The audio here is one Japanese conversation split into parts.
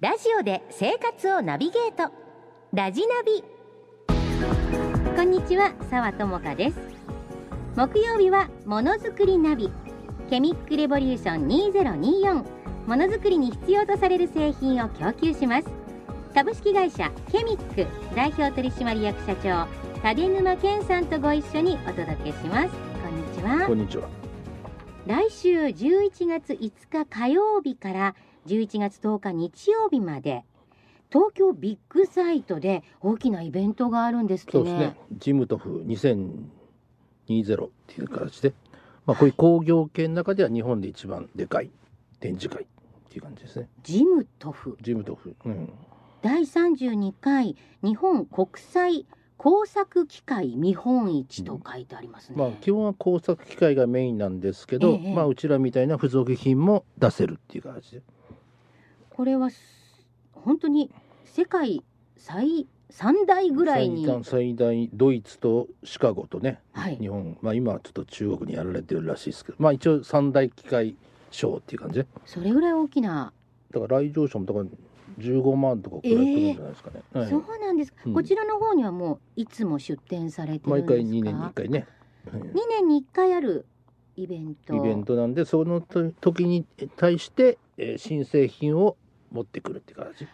ラジオで生活をナビゲート、ラジナビ。こんにちは、澤智香です。木曜日はものづくりナビ、ケミックレボリューション2024。ものづくりに必要とされる製品を供給します。株式会社ケミック代表取締役社長立沼健さんとご一緒にお届けします。こんにちは。 こんにちは。 来週11月5日火曜日から11月10日日曜日まで、東京ビッグサイトで大きなイベントがあるんですってね。 そうですね。ジムトフ2020っていう形で、こういう工業系の中では日本で一番でかい展示会っていう感じですね。 ジムトフ、第32回日本国際工作機械見本市と書いてありますね。 基本は工作機械がメインなんですけど、うちらみたいな付属品も出せるっていう形で、これは本当に世界3大ぐらいに、 最大ドイツとシカゴとね、日本、今はちょっと中国にやられてるらしいですけど、一応3大機械ショーっていう感じで、 それぐらい大きな、 だから来場者もだから15万とかくらい来るんじゃないですかね。 そうなんですか、こちらの方にはもういつも出展されてるんですか？ 毎回2年に1回ね、 2年に1回あるイベントなんで、その時に対して、新製品を持ってくるって形。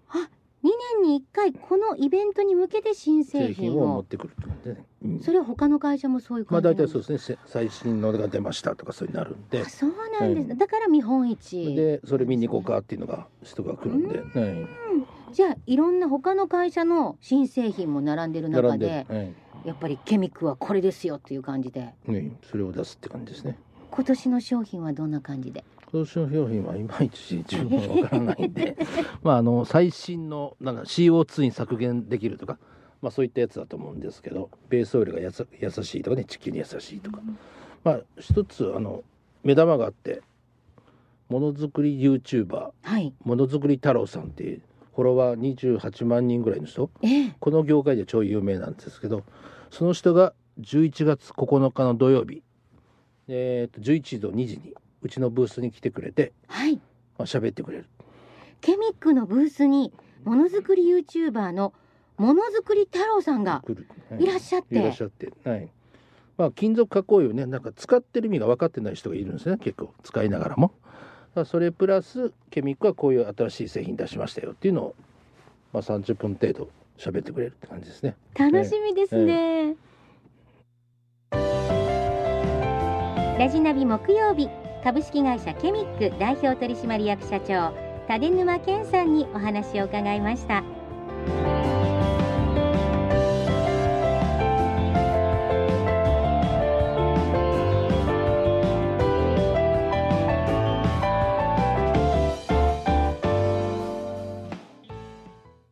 2年に1回このイベントに向けて新製品を持ってくるって感じでね。 それは他の会社もそういう感じなんですか？ 大体そうですね。最新のが出ましたとかそういうになるんで。 そうなんです、だから見本市でそれ見に行こうかっていうのが人が来るんで、 じゃあいろんな他の会社の新製品も並んでる中で、やっぱりケミックはこれですよっていう感じで、 それを出すって感じですね。 今年の商品はどんな感じで？ 今年の商品はいまいち自分はわからないんで最新のCO2 に削減できるとか、そういったやつだと思うんですけど、ベースオイルが優しいとかね、地球に優しいとか、一つ目玉があって、ものづくり YouTuber、ものづくり太郎さんっていうフォロワー28万人ぐらいの人、この業界で超有名なんですけど、その人が11月9日の土曜日、11時と2時にうちのブースに来てくれて、喋ってくれる。 ケミックのブースにものづくり YouTuber のものづくり太郎さんがいらっしゃって、 金属加工油ね、使ってる意味が分かってない人がいるんですね、結構使いながらも。それプラスケミックはこういう新しい製品出しましたよっていうのを、30分程度喋ってくれるって感じですね。 楽しみですね。ラジナビ木曜日、株式会社ケミック代表取締役社長立沼健さんにお話を伺いました。